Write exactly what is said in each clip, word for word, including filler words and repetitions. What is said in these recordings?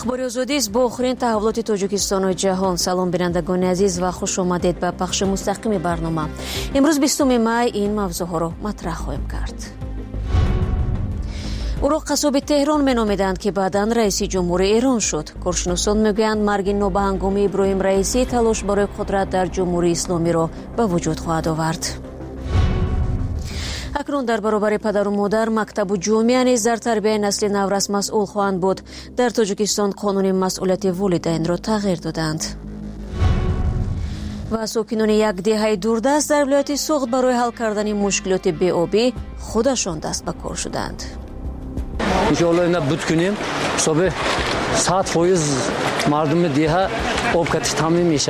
اخبار آزادی است با آخرین تحولات تاجیکستان و جهان. سلام بینندگان عزیز و خوش آمدید به بخش مستقیم برنامه. امروز بیستم می این موضوع ها را مطرح خواهیم کرد. او را قصاب تهران می نامیدند که بعداً رئیس جمهوری ایران شد. کارشناسان میگویند مرگ نابهنگام ابراهیم رئیسی تلاش برای قدرت در جمهوری اسلامی را به وجود خواهد آورد. اکنون در برابر پدر و مادر، مکتب و جامعه نیز در تربیت نسل نورس مسئول خواهند بود. در تاجیکستان قانون مسئولیت والدین را تغییر دادند. و ساکنان یک دهه دوردست در ولایت سوخت برای حل کردن مشکلات بی‌آبی خودشان دست به کار شدند. انشاءالله اینا بود کنیم صبح صد فایز مردم دیها آب کتش تامین میشه.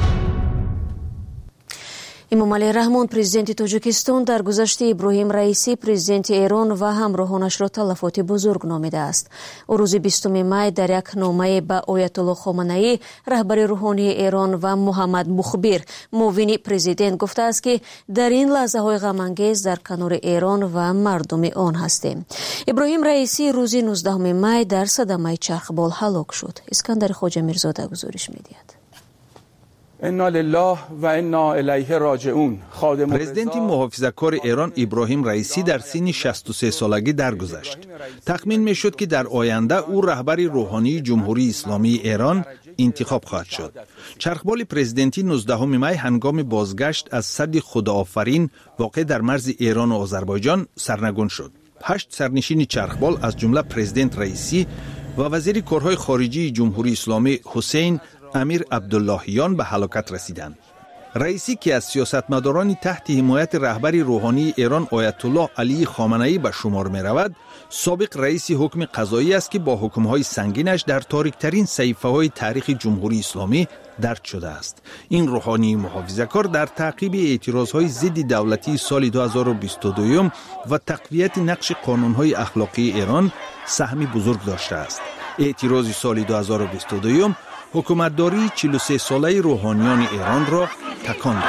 امام علی رحمان پرزیدنت تاجیکستان در گذشته ابراهیم رئیسی پرزیدنت ایران و همراهانش را تلفات بزرگ نامیده است. او روز بیستم می در یک نامه به آیت الله خامنه‌ای رهبر روحانی ایران و محمد مخبر معاون پرزیدنت گفته است که در این لحظه های غم انگیز در کنار ایران و مردم آن هستیم. ابراهیم رئیسی روز نوزدهم می در صدمه چرخبال هلاک شد. اسکندر خواجه میرزاده گزارش می‌دهد. انا لله و انا الیه راجعون. پرزیدنت محافظه‌کار ایران ابراهیم رئیسی در سن شصت و سه سالگی درگذشت. تخمین میشد که در آینده او رهبر روحانی جمهوری اسلامی ایران انتخاب خواهد شد. چرخبال پرزیدنتی نوزدهم می هنگام بازگشت از سد خداآفرین واقع در مرز ایران و آذربایجان سرنگون شد. هشت سرنشین چرخبال از جمله پرزیدنت رئیسی و وزیر کارهای خارجی جمهوری اسلامی حسین امیر عبداللهیان به هلاکت رسیدند. رئیسی که از سیاستمداران تحت حمایت رهبر روحانی ایران آیت الله علی خامنه‌ای به شمار می رود، سابق رئیس حکم قضایی است که با حکم‌های سنگینش در تاریک‌ترین صحیفه‌های تاریخ جمهوری اسلامی درج شده است. این روحانی محافظه‌کار در تعقیب اعتراضهای ضد دولتی سال دو هزار و بیست و دو و تقویت نقش قانون‌های اخلاقی ایران سهمی بزرگ داشته است. اعتراض سال دو هزار و بیست و دو حکومتداری چهل و سه ساله روحانیان ایران را تکان داد.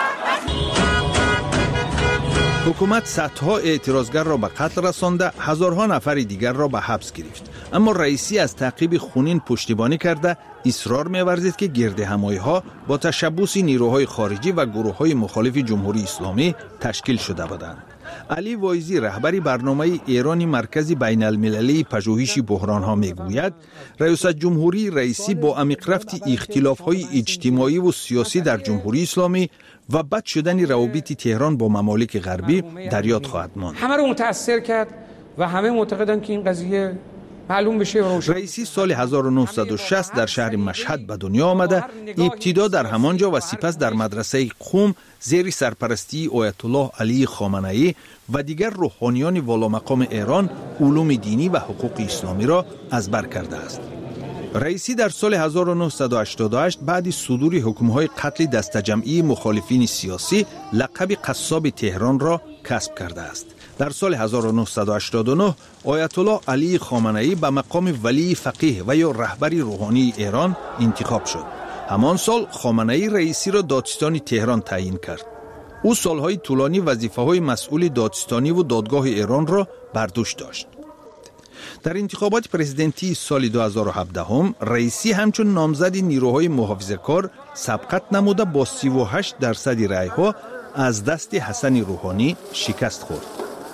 حکومت صدها اعتراضگر را به قتل رسانده، هزارها نفر دیگر را به حبس گرفت. اما رئیسی از تعقیب خونین پشتیبانی کرده اصرار می‌ورزید که گردهمایی‌ها با تشبث نیروهای خارجی و گروه‌های مخالف جمهوری اسلامی تشکیل شده بودند. علی وایزی رهبر برنامه ایرانی مرکز بین المللی پژوهش بحران‌ها میگوید رئیس جمهوری رئیسی با عمیق‌رفت اختلاف‌های اجتماعی و سیاسی در جمهوری اسلامی و بد شدن روابط تهران با ممالک غربی در یاد خواهد ماند. همه رو متاثر کرد و همه معتقدن که این قضیه معلوم بشه و روشن. رئیسی سال هزار و نهصد و شصت در شهر مشهد به دنیا آمده، ابتدا در همانجا و سپس در مدرسه قم زیر سرپرستی آیت الله علی خامنه‌ای و دیگر روحانیان والامقام ایران علوم دینی و حقوق اسلامی را از بر کرده است. رئیسی در سال هزار و نهصد و هشتاد و هشت بعد صدور حکم‌های قتل دسته‌جمعی مخالفین سیاسی لقب قصاب تهران را کسب کرده است. در سال هزار و نهصد و هشتاد و نه آیت الله علی خامنه‌ای به مقام ولی فقیه و یا رهبر روحانی ایران انتخاب شد. همان سال خامنه‌ای رئیسی را دادستان تهران تعیین کرد. او سالهای طولانی وظیفه‌های مسئول دادستانی و دادگاه ایران را بر دوش داشت. در انتخابات پرزیدنتی سال دو هزار و هفده هم رئیسی همچون نامزد نیروهای محافظه‌کار سبقت نموده با سی و هشت درصد رأی‌ها از دست حسن روحانی شکست خورد.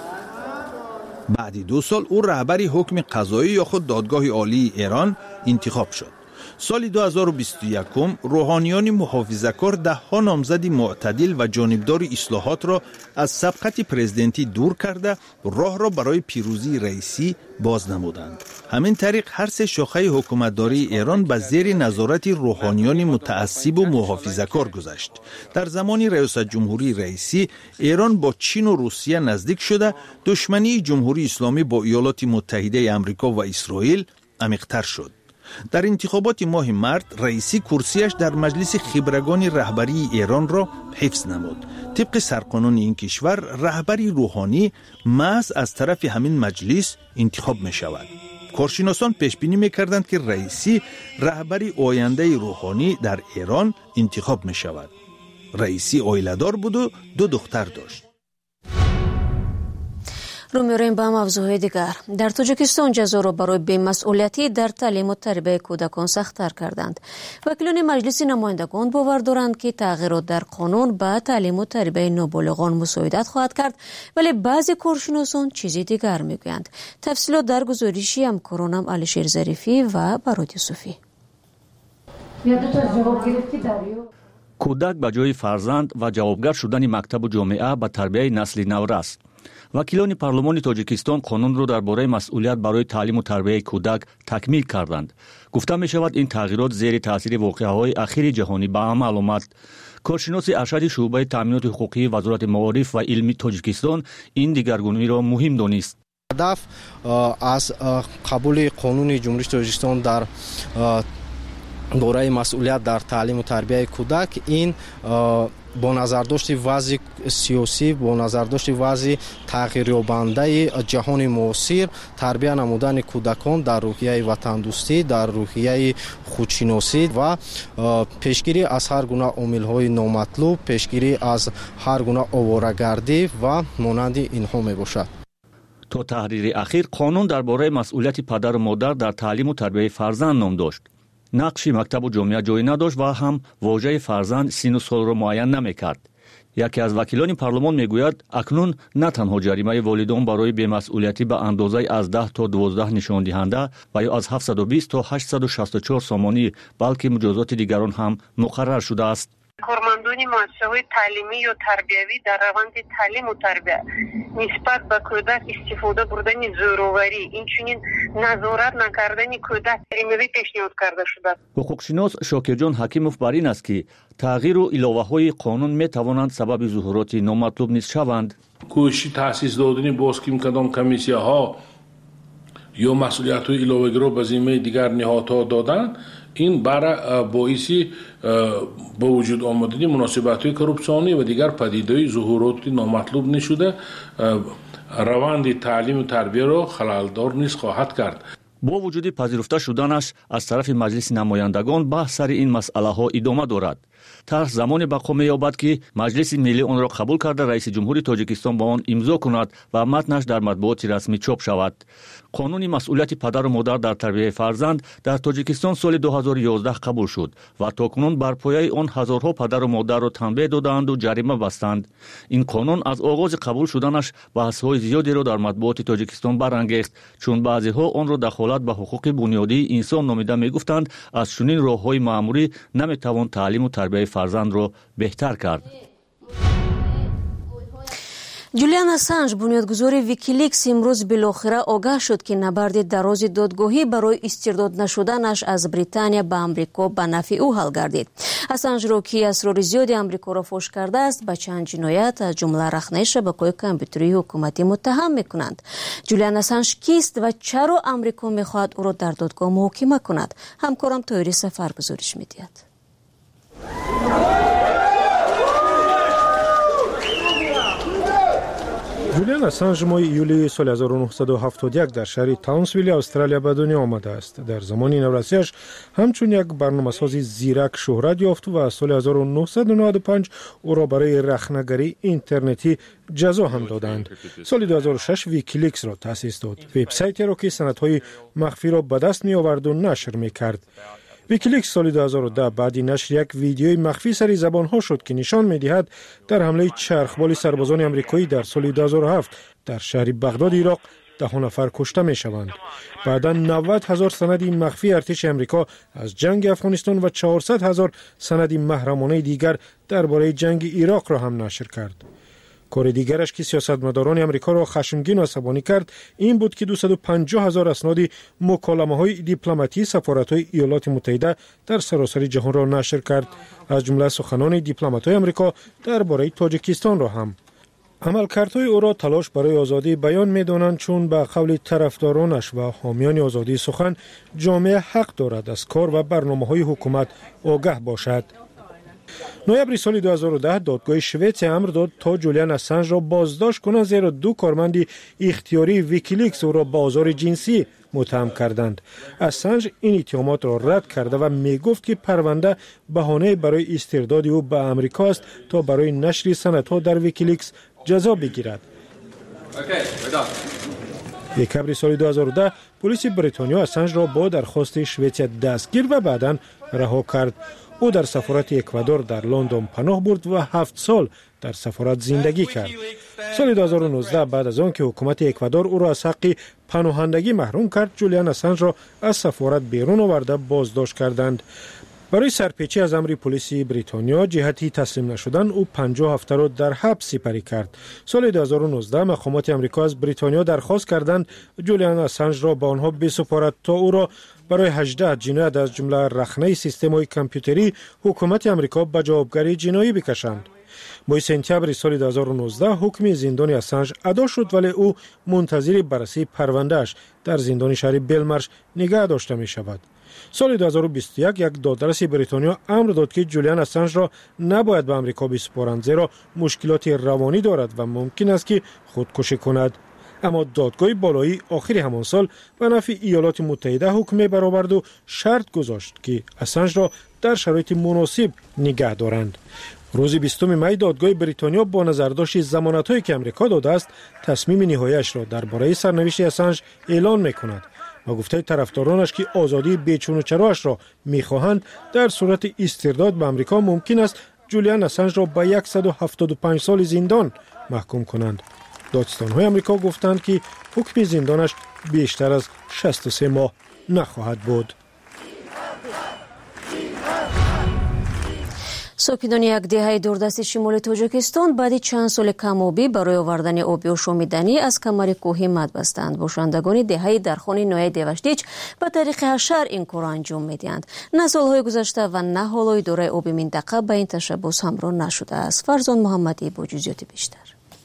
بعد دو سال او رهبر حکم قضایی یا خود دادگاه عالی ایران انتخاب شد. سال دو هزار و بیست و یک روحانیان محافظه‌کار ده ها نامزد معتدل و جانبدار اصلاحات را از سبقت پرزیدنتی دور کرده راه را برای پیروزی رئیسی باز نمودند. همین طریق هر سه شاخه حکومتداری ایران به زیر نظارت روحانیان متعصب و محافظه‌کار گذشت. در زمان ریاست جمهوری رئیسی ایران با چین و روسیه نزدیک شده، دشمنی جمهوری اسلامی با ایالات متحده آمریکا و اسرائیل عمیق‌تر شد. در انتخابات ماه مارس رئیسی کرسیش در مجلس خبرگان رهبری ایران را حفظ نمود. طبق سرقانون این کشور رهبری روحانی محض از طرف همین مجلس انتخاب می شود. کارشناسان پیش بینی می کردند که رئیسی رهبری آینده روحانی در ایران انتخاب می شود. رئیسی عائله‌دار بود و دو دختر داشت. رو می‌ریم به موضوع دیگر. در تاجیکستان جزا را برای بی‌مسئولیتی در تعلیم و تربیت کودکان سخت‌تر کردند. وکیلان مجلس نمایندگان باور دارند که تغییرات در قانون به تعلیم و تربیت نابالغان مساعدت خواهد کرد، ولی بعضی کارشناسان چیزی دیگر میگویند. تفصیلات در گزارشی همکارانم علیشیر ظریفی و براد یوسفی. کودک به جای فرزند و جوابگر شدن مکتب و جامعه به تربیت نسل نو است. وکیلان پارلمان تاجیکستان قانون را درباره مسئولیت برای تعلیم و تربیت کودک تکمیل کردند. گفته می شود این تغییرات زیر تاثیر واقعه‌های اخیر جهانی به عمل آمد. کارشناس ارشد شعبه تامینات حقوقی وزارت معارف و علمی تاجیکستان این دیگرگونی را مهم دانست. هدف از قبول قانون جمهوری تاجیکستان در باره مسئولیت در تعلیم و تربیت کودک این با نظرداشت وضع سیاسی، با نظرداشت وضع تغییریابنده جهان معاصر، تربیت نمودن کودکان در روحیه وطن دوستی، در روحیه خودشناسی و پیشگیری از هر گونه عامل‌های نامطلوب، پیشگیری از هر گونه آواره‌گردی و مانند اینها میباشد. تا تحریر اخیر قانون درباره مسئولیت پدر و مادر در تعلیم و تربیت فرزند نام داشت. نقشی مکتب و جامعه جای نداشت و هم واژه فرزند سن و سال را معین نمیکرد. یکی از وکیلان پارلمان میگوید اکنون نه تنها جریمه والدان برای بی‌مسئولیتی به اندازه از ده تا دوازده نشان دهنده و یا از هفتصد و بیست تا هشتصد و شصت و چهار سامانی بلکه مجازات دیگران هم مقرر شده است. کارمندان مؤسسه‌های تعلیمی یا تربیوی در روند تعلیم و تربیت نسبت به کودک استفاده بردن زوراوری، اینچنین نظارت نکردن کودک جریمه پیشنهاد کرده شده. حقوقشناس شاکرجان حکیموف بر این است که تغییر و الهه‌های قانون می توانند سبب ظهورات نامطلوب نیز شوند. کوشش تأسیس دادن باز که کدام کمیسی‌ها یا مسئولیت‌های الهه‌ای را به ذمه دیگر نهادها دادن، این برای باعثی به وجود آمدن مناسبت‌های کورپسیونی و دیگر پدیده‌های ظهورات نامطلوب نشده روند تعلیم و تربیت را خلل‌دار نیز خواهد کرد. با وجود پذیرفته شدنش از طرف مجلس نمایندگان بحث سر این مسئله ها ادامه دارد. طرح زمانی بقا می‌یابد که مجلس ملی آن را قبول کرده رئیس جمهور تاجیکستان با آن امضا کند و متنش در مطبوعات رسمی چاپ شود. قانون مسئولیت پدر و مادر در تربیت فرزند در تاجیکستان سال دو هزار و یازده قبول شد و تاکنون بر پایه آن هزارها پدر و مادر را تنبیه دادند و جریمه بستند. این قانون از آغاز قبول شدنش بحث‌های زیادی را در مطبوعات تاجیکستان برانگیخت، چون بعضی‌ها آن را دخالت به حقوق بنیادی انسان نامیده می‌گفتند. از چنین راه‌های مأموری نمی‌توان تعلیم و تربیت فرزند را بهتر کرد. جولیان اسانژ بنیادگذار ویکیلیکس امروز بالاخره آگاه شد که نبرد دراز دادگاهی برای استرداد نشدنش از بریتانیا به آمریکا به نفع او حل گردید. اسانژ را که اسرار زیادی آمریکا را فاش کرده است به چند جنایت از جمله رخنه شبکه‌های کامپیوتری حکومتی متهم می‌کنند. جولیان اسانژ کیست و چرا آمریکا می‌خواهد او را در دادگاه محاکمه کند؟ همکارم طاهری سفر گزارش می‌دهد. جولیان اسانژ ماه یولی سال هزار و نهصد و هفتاد و یک در شهر تاونسویل استرالیا به دنیا آمده است. در زمان نورسیش همچون یک برنامه‌ساز زیرک شهرت یافت و سال هزار و نهصد و نود و پنج او را برای رخنه‌گری اینترنتی جزا هم دادند. سال دو هزار و شش ویکیلیکس را تأسیس داد، وبسایتی را که سندهای مخفی را به دست می آورد و نشر می کرد. ویکیلیکس سال دو هزار و ده بعد نشر یک ویدیوی مخفی سری زبانها شد که نشان می‌دهد در حمله چرخبال سربازان آمریکایی در سال دو هزار و هفت در شهر بغداد عراق ده نفر کشته می‌شوند. بعدا نود هزار سند مخفی ارتش آمریکا از جنگ افغانستان و چهارصد هزار سند محرمانه دیگر درباره جنگ عراق را هم نشر کرد. کار دیگرش که سیاستمداران آمریکا را خشمگین و عصبانی کرد این بود که دویست و پنجاه هزار اسناد مکالمه‌های دیپلماتی سفارت‌های ایالات متحده در سراسر جهان را نشر کرد، از جمله سخنان دیپلمات‌های آمریکا درباره تاجیکستان را هم. عملکردهای او را تلاش برای آزادی بیان می‌دانند، چون به قول طرفدارانش و حامیان آزادی سخن جامعه حق دارد از کار و برنامه‌های حکومت آگاه باشد. نوامبر سال دو هزار و ده دادگاه شوئد امر داد تا جولیان اسانژ را بازداشت کنند، زیرا دو کارمند اختیاری ویکیلیکس او را به آزار جنسی متهم کردند. اسانژ این اتهامات را رد کرده و می گفت که پرونده بهانه برای استرداد او به آمریکا است تا برای نشر سندها در ویکیلیکس جزا بگیرد. دکبر سال دو هزار و ده پلیس بریتانیا اسنج را با درخواست شویتزر دستگیر و بعداً رها کرد. او در سفارت اکوادور در لندن پناه برد و هفت سال در سفارت زندگی کرد. سال دو هزار و نوزده بعد از آن که حکومت اکوادور او را از حق پناهندگی محروم کرد، جولیان اسنج را از سفارت بیرون آورده بازداشت کردند. برای سرپیچی از امر پلیس بریتانیا جهتی تسلیم نشدن او پنجاه هفته را در حبس سپری کرد. سال دو هزار و نوزده مقامات آمریکا از بریتانیا درخواست کردند جولیان اسنج را به آنها بسپارد تا او را برای هجده جنایت از جمله رخنه سیستم‌های کامپیوتری حکومت آمریکا به جوابگری جنایی بکشند. ماه سپتامبر سال دو هزار و نوزده حکم زندان اسنج ادا شد، ولی او منتظر بررسی پروندهش در زندان شهر بلمرش نگه داشته می شود. سال دو هزار و بیست و یک یک دادرس بریتانیا امر داد که جولیان اسنج را نباید به آمریکا بسپارند، زیرا مشکلات روانی دارد و ممکن است که خودکشی کند. اما دادگاه بالایی آخر همان سال به نفع ایالات متحده حکم برآورد و شرط گذاشت که اسنج را در شرایط مناسب نگه دارند. روز بیستم می دادگاه بریتانیا با نظرداشت ضمانت‌هایی که آمریکا داده است تصمیم نهایی‌اش را درباره سرنوشت اسنج اعلان می‌کند و گفته طرفدارانش که آزادی بیچون و چرایش را می‌خواهند در صورت استرداد به آمریکا ممکن است جولیان اسنج را به صد و هفتاد و پنج سال زندان محکوم کنند. دادستان‌های آمریکا گفتند که حکم زندانش بیشتر از شصت و سه ماه نخواهد بود. ساکنان یک دهه دوردست شمال تاجیکستان بعد چند سال کم‌آبی برای آوردن آب آشامیدنی از کمر کوهی مد بستند. باشندگان دهه در خانه نوحه دیوشتیچ به طریق حشر این کار انجام می‌دهند. نه سال‌های گذشته و نه حال دوره آب منطقه به این تشبث همراه نشده است. فرزان محمدی با جزئیات بیشتر.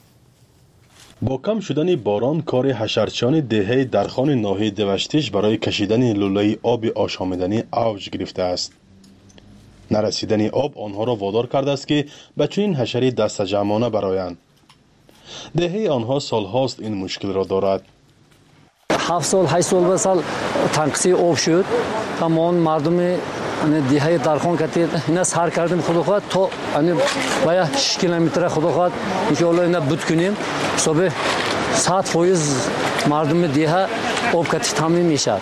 با کم شدن باران، کار حشرچیان دهه در خانه نوحه دیوشتیچ برای کشیدن لوله آب آشامیدنی اوج گرفته است. نرسیدن آب آنها را وادار کرده است که به چنین حشره دست جمعانه برآیند. دهه آنها سالهاست این مشکل را دارد. هفت سال هشت سال به سال تنقصی آب شد. تمام مردم دهه در خان کردیم اینا سر کردیم خدا خواهد تا باید شش کیلومتر خدا خواهد انشاءالله اینا بود کنیم صبح صد فایز مردم دهه آب کتی تامین میشه.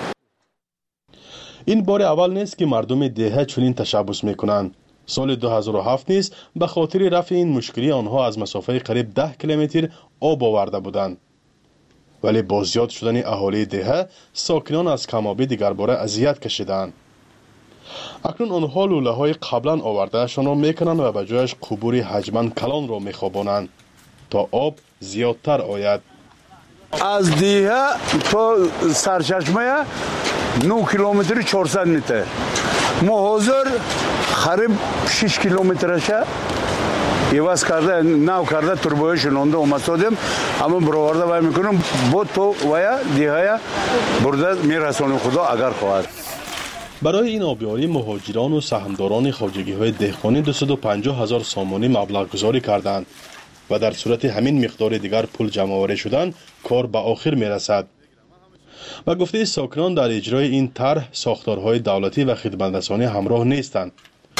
این بار اول نیست که مردم دهه چنین تشبث میکنند. سال دو هزار و هفت نیز به خاطر رفع این مشکلی آنها از مسافه قریب ده کیلومتر آب آورده بودند. ولی با زیاد شدن اهالی دهه ساکنان از کم‌آبی دیگر باره اذیت کشیدند. اکنون آنها لوله های قبلا آورده شان را میکنند و به جایش قبور حجما کلان را میخوابانند تا آب زیادتر آید. از دهه تا سرچشمه نه کیلومتر چهارصد متر. ما حاضر قریب شش کیلومترشه ایواز کرده ناو کرده تربوی شنونده اومدیم اما برآورده وای میکنم بود تو ویا دیگه برده میرسونیم خدا اگر خواهد. برای این آبیاری مهاجران و سهمداران خواجگی‌های دهقانی دویست و پنجاه هزار سامانی مبلغ گذاری کردند و در صورت همین مقدار دیگر پول جمع آوری شدن کار به آخر میرسد. و گفته ساکنان در اجرای این طرح ساختارهای دولتی و خدمترسانی همراه نیستند.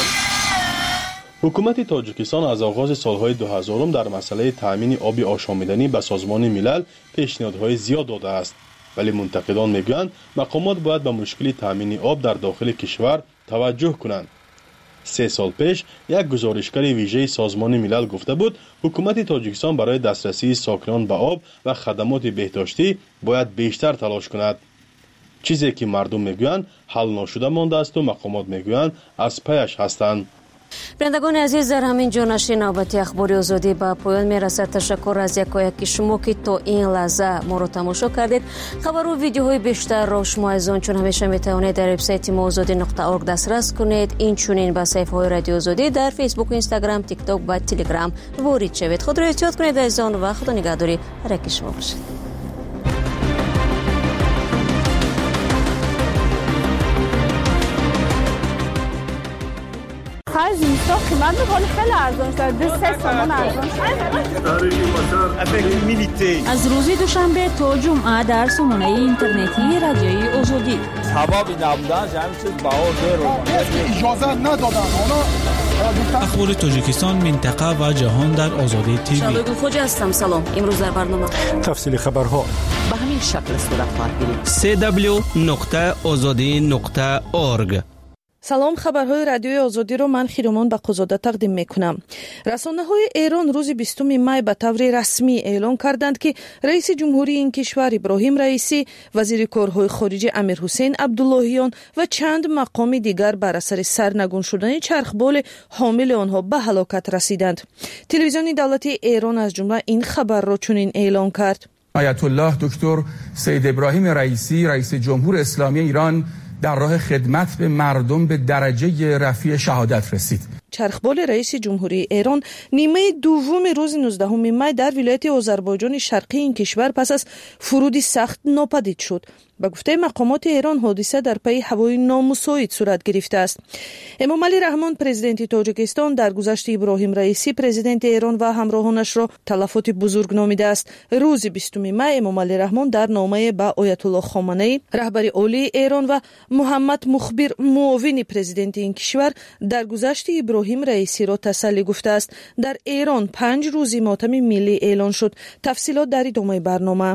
حکومت تاجیکستان از آغاز سالهای دو هزار در مسئله تأمین آب آشامیدنی به سازمان ملل پیشنهادهای زیاد داده است، ولی منتقدان میگویند مقامات باید به مشکل تأمین آب در داخل کشور توجه کنند. سه سال پیش یک گزارشگر ویژه سازمان ملل گفته بود حکومت تاجیکستان برای دسترسی ساکنان به آب و خدمات بهداشتی باید بیشتر تلاش کند. چیزی که مردم میگویند حل نشده مانده است و مقامات میگویند از پیش هستند. بینندگان عزیز، در همین جا نشر نوبتی اخبار آزادی به پایان میرسد. تشکر از یکایک شما که تا این لحظه ما را تماشا کردید. خبر و ویدیوهای بیشتر را شما از آن چون همیشه میتوانید در وبسایت ما آزادی نقطه اورگ دسترس کنید. این چونین به صفحه های رادیو آزادی در فیسبوک و اینستاگرام، تیک تاک و تلگرام وارد شوید. خود را احتیاط کنید از آن و خدا نگهداری هر یک شما باشید. خرج اینستا قیمت میکنه خیلی ارزان شده دو سه تومن ارزان شده. از روز دوشنبه تا جمعه در سامانه اینترنتی رادیوی آزادی هوا بی نبودن جمعی چیز بها زیر اجازه ندادن اخبار تاجیکستان منطقه و جهان در آزادی تیوی. شبگو خوج هستم. سلام. امروز در برنامه تفصیل خبرها به همین شکل صورت خواهد گرفت. سی دبلیو نقطه آزادی نقطه اورگ. سلام، خبرهای رادیوی آزادی رو من خیرومان بقزاده تقدیم میکنم. رسانه‌های ایران روز بیستم می به طور رسمی اعلام کردند که رئیس جمهوری این کشور ابراهیم رئیسی، وزیر کارهای خارجه امیر حسین عبداللهیان و چند مقام دیگر بر اثر سرنگون شدن چرخبال حامل آنها به هلاکت رسیدند. تلویزیون دولتی ایران از جمله این خبر را چنین اعلام کرد: آیت الله دکتر سید ابراهیم رئیسی، رئیس جمهور اسلامی ایران، در راه خدمت به مردم به درجه رفیع شهادت رسید. چرخبال رئیس جمهوری ایران نیمه دوم روز نوزدهم می در ولایت آذربایجان شرقی این کشور پس از فرودی سخت ناپدید شد. به گفته مقامات ایران حادثه در پی هوای نامساعد صورت گرفته است. امام علی رحمان پرزیدنت تاجیکستان در گذشت ابراهیم رئیسی پرزیدنت ایران و همراهانش را تلفات بزرگ نامیده است. روز بیستم می امام علی رحمان در نامه به آیت الله خامنه‌ای رهبر عالی ایران و محمد مخبر معاون پرزیدنت این کشور در گذشت ابراهیم رئیسی را تسلی گفته است. در ایران پنج روزی ماتم ملی اعلان شد. تفصیلات در ادامه برنامه.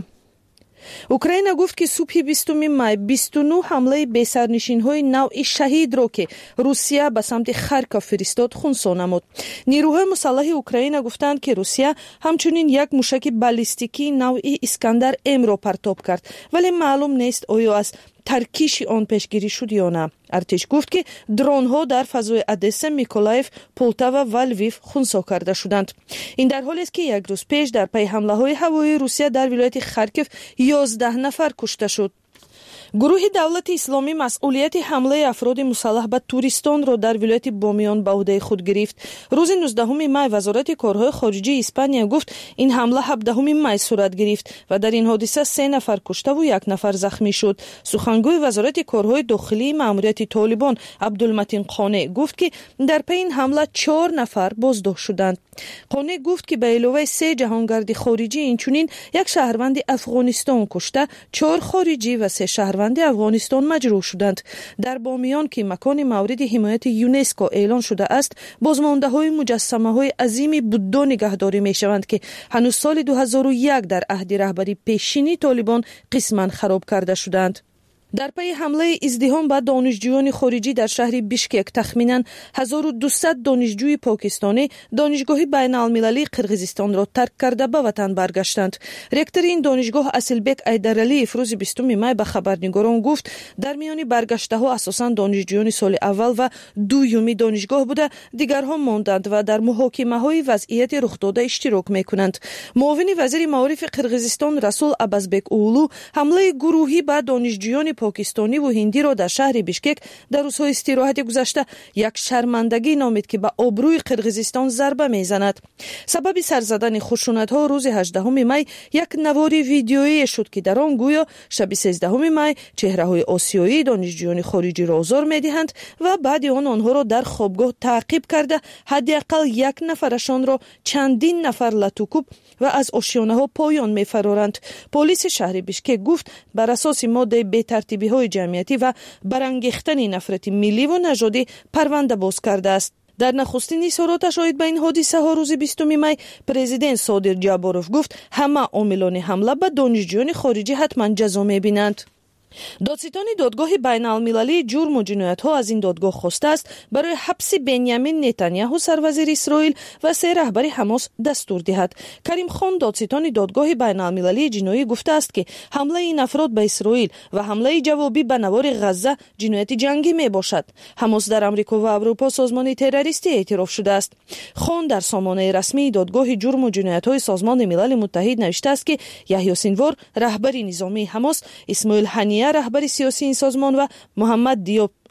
اوکراین گفت که صبح بیستم می بیست و نه حمله بی‌سرنشین‌های نوع شهید را که روسیه به سمت خارکوف فرستاد خونسا نمود. نیروهای مسلح اوکراین گفتند که روسیه همچنین یک موشک بالستیکی نوع اسکندر ام را پرتاب کرد، ولی معلوم نیست آیا از ترکیش آن پیشگیری شد یا نه. ارتش گفت که درون ها در فضای ادسه، میکولایف، پولتاوا و لویف خونسا کرده شدند. این در حالی است که یک روز پیش در پی حمله های هوایی روسیه در ولایت خارکوف یازده نفر کشته شد. گروه دولت اسلامی مسئولیت حمله افراد مسلح به توریستان را در ولایت بامیان به عهده خود گرفت. روز نوزدهم می وزارت کارهای خارجه اسپانیا گفت این حمله هفدهم می صورت گرفت و در این حادثه سه نفر کشته و یک نفر زخمی شد. سخنگوی وزارت کارهای داخلی ماموریت طالبان عبدالمتین قانع گفت که در پی این حمله چهار نفر بازداشت شدند. قانع گفت که به علاوه سه جهانگرد خارجی اینچنین یک شهروند افغانستان کشته، چهار خارجی و سه شهروند افغانستان مجروح شدند. در بامیان که مکان مورد حمایت یونسکو اعلان شده است، بازمانده های مجسمه های عظیم بودا نگهداری می شوند که هنوز سال دو هزار و یک در عهد رهبری پیشینی طالبان قسماً خراب کرده شدند. در پی حمله ازدحام به دانشجویان خارجی در شهر بیشکک تخمیناً هزار و دویست دانشجوی پاکستانی دانشگاه بین المللی قرقیزستان را ترک کرده به وطن برگشتند. رکتور این دانشگاه اصلبک ایدرعلی روز بیستم می به خبرنگاران گفت در میان برگشته ها اساساً دانشجویان سال اول و دومی دانشگاه بوده، دیگرها ماندند و در محاکمه های وضعیت رخ داده اشتراک می کنند. معاون وزیر معارف قرقیزستان رسول عباسبک اولو حمله گروهی به دانشجویان پاکستانی و هندی را در شهر بیشکک در روزهای استراحت گذشته یک شرمندگی نامید که به آبروی قرقیزستان ضربه میزند. سبب سر زدن خشونت‌ها روز هجدهم می یک نوار ویدیویی شد که در آن گویا شب سیزدهم می چهره‌های آسیایی دانشجویان خارجی را آزار می‌دهند و بعد آن آنها را در خوابگاه تعقیب کرده حداقل یک نفرشان را چندین نفر لطوکوب و از آشیانه‌ها پایان می‌فرارند. پلیس شهر بیشکک گفت بر اساس ماده بی‌ترتیبی های جمعیتی و برانگیختن نفرت ملی و نژادی پرونده باز کرده است. در نخستین اظهاراتش آید به این حادثه ها روز بیستم می پرزیدنت صادر جاباروف گفت همه عاملان حمله به دانشجویان خارجی حتما جزا می‌بینند. دادستان دادگاه بین المللی جرم و جنایت ها از این دادگاه خواسته است برای حبس بنیامین نتانیاهو سروزیر اسرائیل و سه رهبر حماس دستور دهد. کریم خان دادستان دادگاه بین المللی جنایی گفته است که حمله این افراد به اسرائیل و حمله جوابی به نوار غزه جنایت جنگی می باشد. حماس در امریکا و اروپا سازمان تروریستی اعتراف شده است. خان در سامانه رسمی دادگاه جرم و جنایت های سازمان ملل متحد نوشته است که یحیی سینوار رهبر نظامی حماس، اسماعیل هنیه رهبر سیاسی این سازمان و محمد دیوب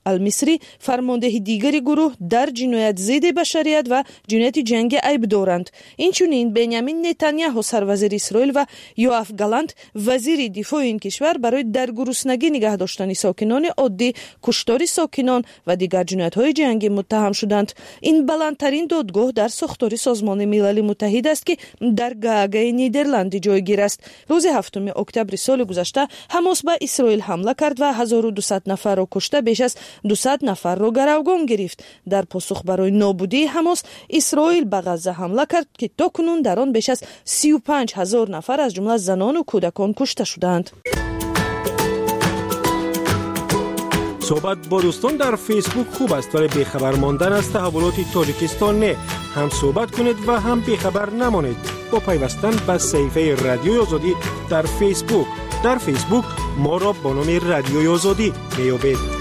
المصری فرمانده دیگری گروه در جنایت ضد بشریت و جنایت جنگ عیب دارند. اینچنین بنیامین نتانیاهو سروزیر اسرائیل و یوآف گالانت وزیر دفاع این کشور برای در گرسنگی نگه داشتن ساکنان عادی، کشتار ساکنان و دیگر جنایت‌های جنگی متهم شدند. این بلندترین دادگاه در ساختار سازمان ملل متحد است که در گاگای نیدرلند جایگیر است. روز هفتم اکتبر سال گذشته حماس به اسرائیل حمله کرد و هزار و دویست نفر را کشته، بیش از دویست نفر را گروگان گرفت. در پاسخ برای نابودی حماس، اسرائیل به غزه حمله کرد که تاکنون در آن بیش از سی و پنج هزار نفر از جمله زنان و کودکان کشته شدند. صحبت با دوستان در فیسبوک خوب است، ولی بیخبر ماندن از تحولات تاجیکستان نه. هم صحبت کنید و هم بیخبر نمانید با پیوستن به صفحه رادیوی آزادی در فیسبوک. در فیسبوک ما را با نام رادیوی آزادی میابید.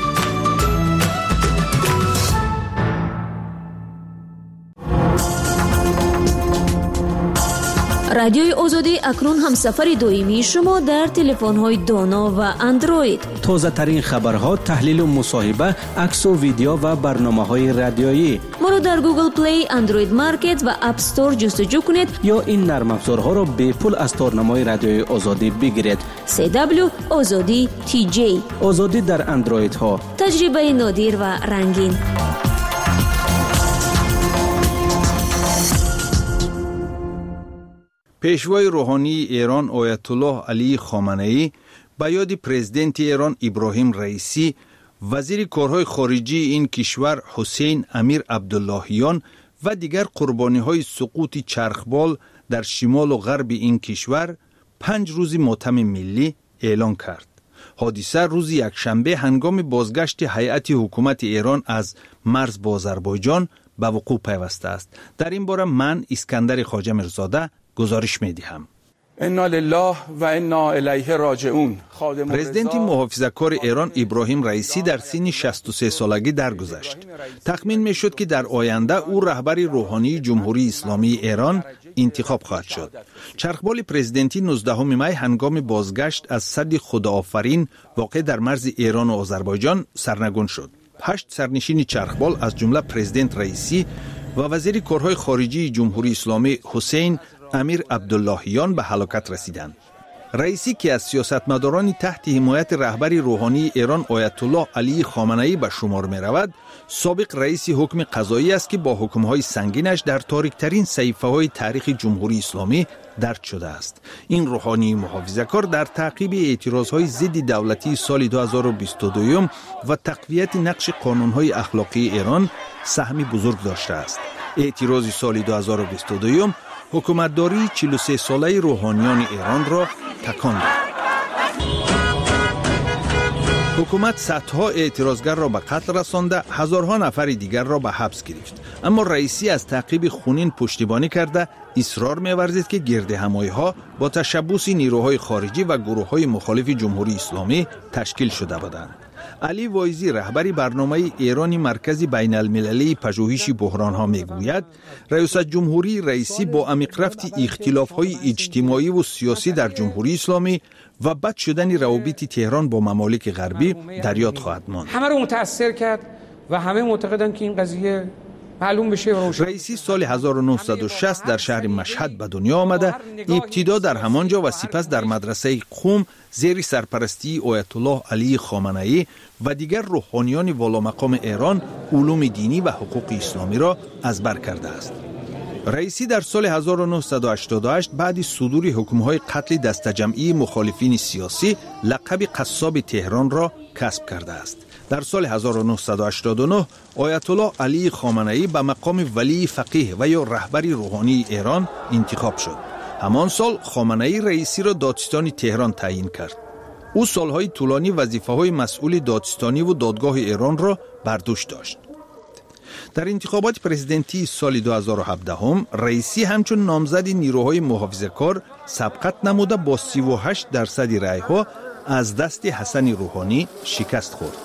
رادیوی آزادی اکنون همسفر دائمی شما در تلفن‌های دانا و اندروید. تازه ترین خبرها، تحلیل و مصاحبه، عکس و ویدیو و برنامه‌های رادیویی. ما را در گوگل پلی، اندروید مارکت و اپ استور جستجو کنید یا این نرم افزارها را به پول از تارنمای رادیوی آزادی بگیرید. سی دبلیو آزادی تی جی. آزادی در اندروید ها. تجربه نادر و رنگین. پیشوای روحانی ایران آیت الله علی خامنه‌ای به یاد پرزیدنت ایران ابراهیم رئیسی، وزیر کارهای خارجی این کشور حسین امیر عبداللهیان و دیگر قربانی‌های سقوط چرخبال در شمال و غرب این کشور پنج روز ماتم ملی اعلان کرد. حادثه روز یکشنبه هنگام بازگشت هیئت حکومت ایران از مرز با آذربایجان به وقوع پیوسته است. در این باره من اسکندر خواجه میرزاده گزارش می‌دهم. انا لله و انا الیه راجعون. پرزیدنت محافظه‌کار ایران ابراهیم رئیسی در سن شصت و سه سالگی درگذشت. تخمین می‌شد که در آینده او رهبر روحانی جمهوری اسلامی ایران انتخاب خواهد شد. چرخبال پرزیدنتی نوزدهم می هنگام بازگشت از سد خداآفرین واقع در مرز ایران و آذربایجان سرنگون شد. هشت سرنشین چرخبال از جمله پرزیدنت رئیسی و وزیر کارهای خارجی جمهوری اسلامی حسین امیر عبداللهیان به هلاکت رسیدند. رئیسی که از سیاستمداران تحت حمایت رهبر روحانی ایران آیت الله علی خامنه‌ای به شمار می رود، سابق رئیس حکم قضایی است که با حکم‌های سنگینش در تاریک‌ترین صحیفه‌های تاریخ جمهوری اسلامی درج شده است. این روحانی محافظه‌کار در تعقیب اعتراضهای ضد دولتی سال دو هزار و بیست و دو و تقویت نقش قانون‌های اخلاقی ایران سهمی بزرگ داشته است. اعتراض سال دو هزار و بیست و دو حکومتداری چهل و سه ساله روحانیان ایران را تکان داد. حکومت صدها اعتراضگر را به قتل رسانده، هزارها نفر دیگر را به حبس گرفت. اما رئیسی از تعقیب خونین پشتیبانی کرده اصرار می‌ورزید که گردهمایی‌ها با تشبث نیروهای خارجی و گروه‌های مخالف جمهوری اسلامی تشکیل شده بودند. علی وایزی رهبر برنامه ایرانی مرکز بین المللی پژوهش بحران‌ها میگوید رئیس جمهوری رئیسی با عمیق رفت اختلاف‌های اجتماعی و سیاسی در جمهوری اسلامی و بد شدن روابط تهران با ممالک غربی در یاد خواهد ماند. همه رو متاثر کرد و همه معتقدن که این قضیه معلوم بشه. رئیسی سال هزار و نهصد و شصت در شهر مشهد به دنیا آمده، ابتدا در همانجا و سپس در مدرسه قم زیر سرپرستی آیت الله علی خامنه‌ای و دیگر روحانیان والامقام ایران علوم دینی و حقوق اسلامی را از بر کرده است. رئیسی در سال هزار و نهصد و هشتاد و هشت بعد صدور حکم‌های قتل دسته‌جمعی مخالفین سیاسی لقب قصاب تهران را کسب کرده است. در سال هزار و نهصد و هشتاد و نه آیت الله علی خامنه‌ای به مقام ولی فقیه و یا رهبر روحانی ایران انتخاب شد. همان سال خامنه‌ای رئیسی را دادستان تهران تعیین کرد. او سالهای طولانی وظیفه‌های مسئول دادستانی و دادگاه ایران را بر دوش داشت. در انتخابات پرزیدنتی سال دو هزار و هفده هم رئیسی همچون نامزد نیروهای محافظه‌کار سبقت نموده با سی و هشت درصد رأی‌ها از دست حسن روحانی شکست خورد.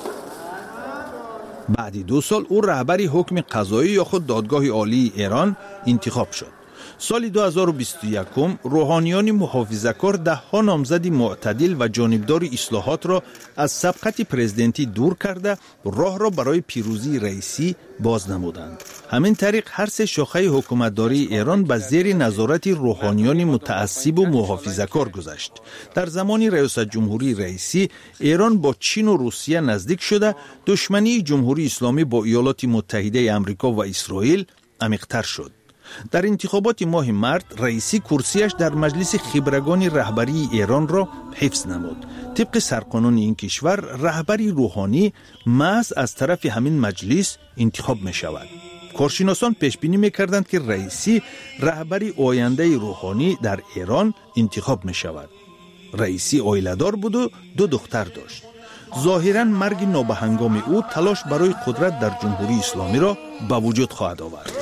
بعد دو سال او رهبر حکم قضایی یا خود دادگاه عالی ایران انتخاب شد. سال دو هزار و بیست و یک روحانیان محافظه‌کار ده ها نامزد معتدل و جانبدار اصلاحات را از سبقت پرزیدنتی دور کرده راه را برای پیروزی رئیسی باز نمودند. همین طریق هر سه شاخه حکومتداری ایران به زیر نظارت روحانیان متعصب و محافظه‌کار گذشت. در زمان ریاست جمهوری رئیسی ایران با چین و روسیه نزدیک شده، دشمنی جمهوری اسلامی با ایالات متحده آمریکا و اسرائیل عمیق‌تر شد. در انتخابات ماه مارس رئیسی کرسیش در مجلس خبرگان رهبری ایران را حفظ نمود. طبق سرقانون این کشور رهبری روحانی محض از طرف همین مجلس انتخاب می شود. کارشناسان پیش بینی می کردند که رئیسی رهبری آینده روحانی در ایران انتخاب می شود. رئیسی عائله‌دار بود و دو دختر داشت. ظاهراً مرگ نابهنگام او تلاش برای قدرت در جمهوری اسلامی را به وجود خواهد آورد.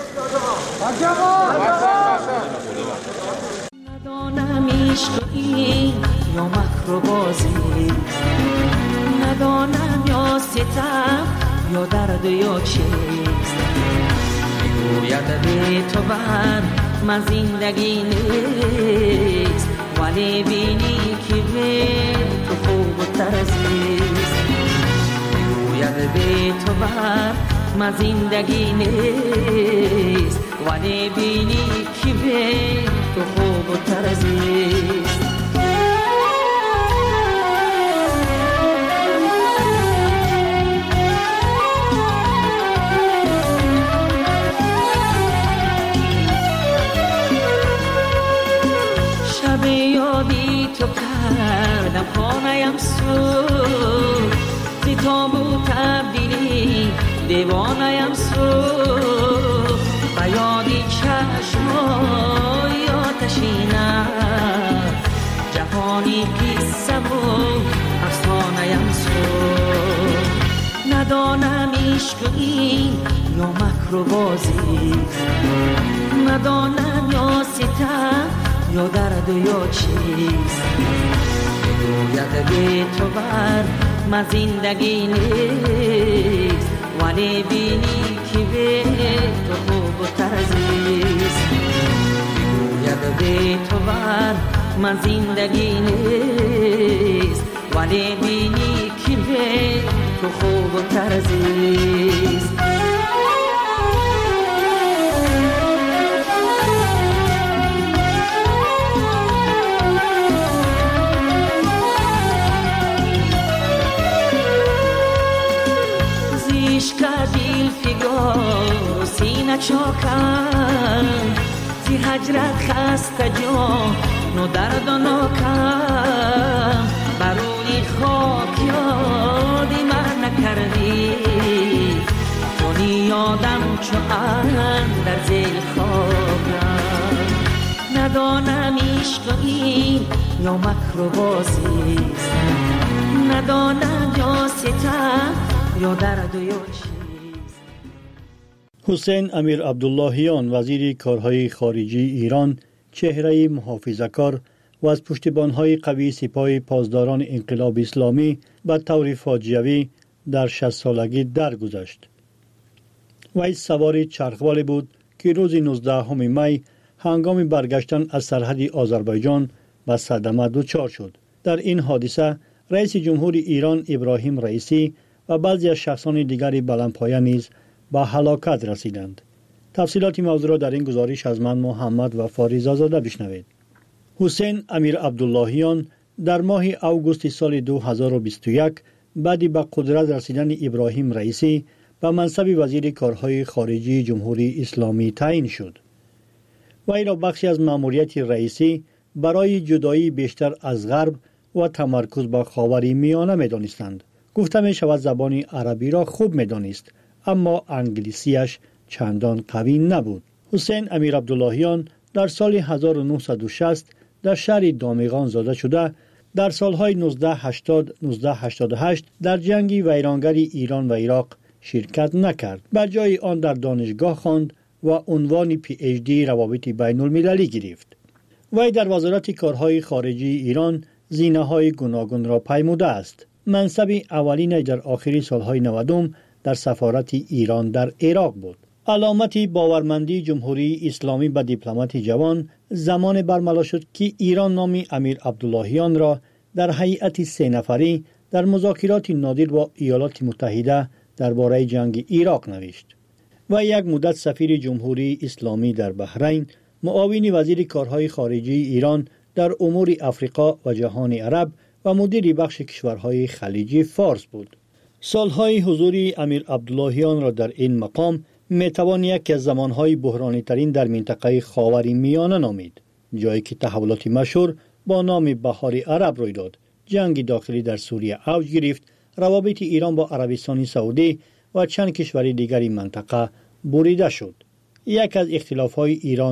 ندانم عشق این یا مکر و بازی، ندانم یا ستم یا درد یا چیست، میگوید به تو بر من زندگی نیست، ولی بینی که به تو خوب و ترزیست، میگوید به تو بر من زندگی نیست، ولی بینی که به تو خوب و ترزیست. شب یادی تو کردم خانه‌ام سوخت، زی تابو تبدیلی دیوانه‌ام سوخت، به یادی چشمای آتشینم جهانی قصه و افسانه‌ام سوخت. ندانم عشق این یا مکر و بازی، ندانم یا ستم یا درد یا چیست، میگوید به تو بر من زندگی نیست، ولی بینی که به تو خوب و ترزیست، میگوید به تو بر من زندگی نیست، ولی بینی که به تو خوب و ترزیست. دل فگار و سینه چاکم، زی هجرت خسته جان و درد و ناکم، برونی خاک یادی من نکردی، کنی یادم چو اندر زیر خاکم. ندانم عشق این یا مکر و بازیست، ندانم یا ستم یا درد و یا چیست. حسین امیر عبداللهیان وزیر کارهای خارجی ایران چهره محافظه‌کار و از پشتیبان‌های قوی سپاه پاسداران انقلاب اسلامی به طور فاجعه‌ای در شصت سالگی درگذشت. وی سوار چرخوال بود که روز نوزدهم می هنگام برگشتن از سرحد آذربایجان به صدمه دچار شد. در این حادثه رئیس جمهور ایران ابراهیم رئیسی و بعضی از شخصان دیگری بلندپایه نیز به هلاکت رسیدند. تفصیلات موضوع را در این گزارش از من محمد و فاریزا زاده بشنوید. حسین امیر عبداللهیان در ماه اوگوست سال دو هزار و بیست و یک بعد به قدرت رسیدن ابراهیم رئیسی به منصب وزیر کارهای خارجی جمهوری اسلامی تعیین شد. وی را بخشی از مأموریت رئیسی برای جدایی بیشتر از غرب و تمرکز بر خاور میانه می‌دانستند. گفته می شود زبان عربی را خوب می‌دانست، اما انگلیسیش چندان قوی نبود. حسین امیر عبداللهیان در سال هزار و نهصد و شصت در شهر دامغان زاده شده، در سالهای نوزده هشتاد نوزده هشتاد و هشت در جنگ ویرانگر ایران و عراق شرکت نکرد. بر جای آن در دانشگاه خواند و عنوان پی اچ دی روابط بین المللی گرفت. وی در وزارت کارهای خارجی ایران زینه‌های گوناگون را پیموده است. منصب اولین در آخری سالهای نودم در سفارت ایران در عراق بود. علامت باورمندی جمهوری اسلامی به دیپلمات جوان زمان برملا شد که ایران نام امیر عبداللهیان را در هیئت سه نفری در مذاکرات نادر با ایالات متحده درباره جنگ عراق نوشت و یک مدت سفیر جمهوری اسلامی در بحرین، معاون وزیر کارهای خارجی ایران در امور افریقا و جهان عرب و مدیر بخش کشورهای خلیجی فارس بود. سالهای حضور امیر عبداللهیان را در این مقام میتوان یکی از زمانهای بحرانی ترین در منطقه خاور میانه نامید، جایی که تحولات مشهور با نام بهار عرب روی داد، جنگ داخلی در سوریه اوج گرفت، روابط ایران با عربستان سعودی و چند کشور دیگر این منطقه بریده شد. یک از اختلافهای ایران